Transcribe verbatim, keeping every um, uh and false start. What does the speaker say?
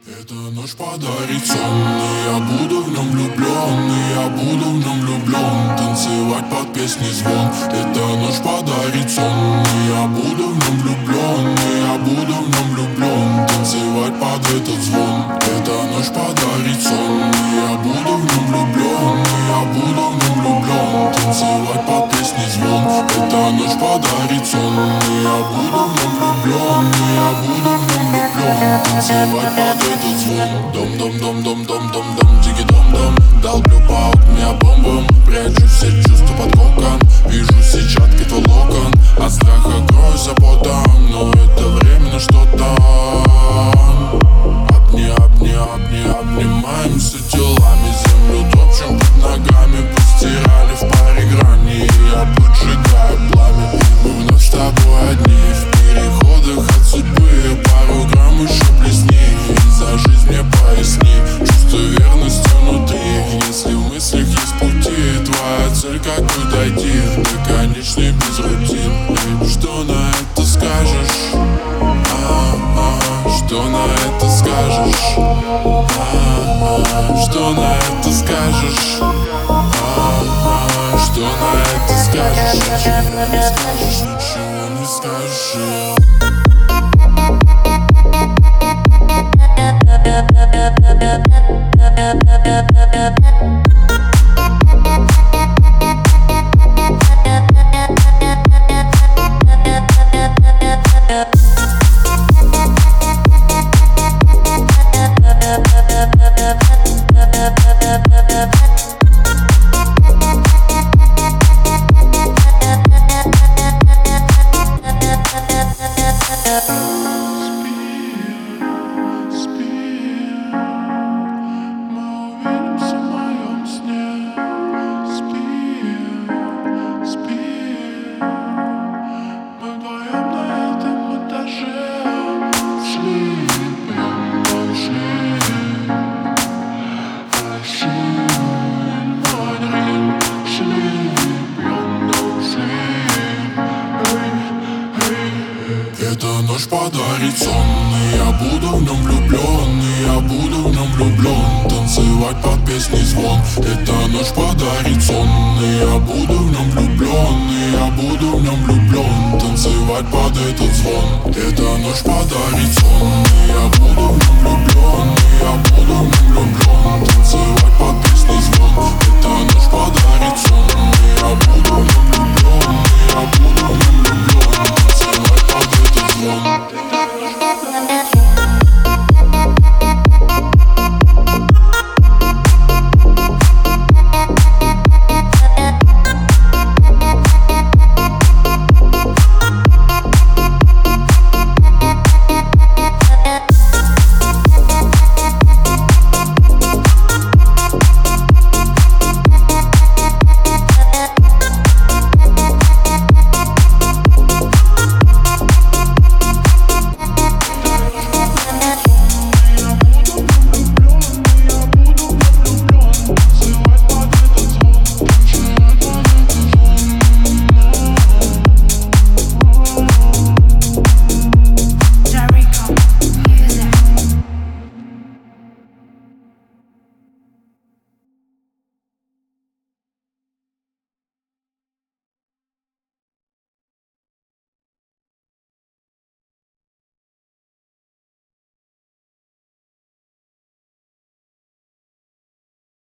Эта ночь подарит сон, и я буду в нем влюблен, и я буду в нем влюблен, танцевать под песни звон. Эта ночь подарит сон, и я буду в нем влюблен, и я буду в нем влюблен, танцевать под этот звон. Эта ночь подарит сон, и я буду в нем влюблен, и я буду в нем влюблен, танцевать под песни звон. Эта ночь подарит сон, и я буду в нем влюблен, и я буду в нем влюблен, танцевать под этот звон. Дом-дом-дом-дом-дом-дом-дом, диги-дом-дом. Долблю по окне бомбом, прячу все чувства под кокон. Вижу сетчатки твой локон, от страха кроюсь потом, но это временно что-то. Обни, обни, обни, обнимаемся телами, землю топчем под ногами, постирали в паре грани, и я поджигаю пламя. Мы вновь с тобой одни в переходах от судьбы, пару грамм еще плесни, и за жизнь мне поясни, чувство верности внутри. Если в мыслях есть пути, твоя цель как бы дойти до конечной без рутин. Эй, что на это скажешь? А-а-а, что на это скажешь? А-а-а, что на это скажешь? А-а-а, что на это скажешь? Ничего не скажешь, ничего не скажешь. Эта ночь подарит сон, и я буду в нем влюблен, и я буду в нем влюблен, танцевать под песни звон. Эта ночь подарит сон, и я буду в нем влюблен, и я буду в нем влюблен, танцевать под этот звон. Эта ночь подарит сон, и я буду в нем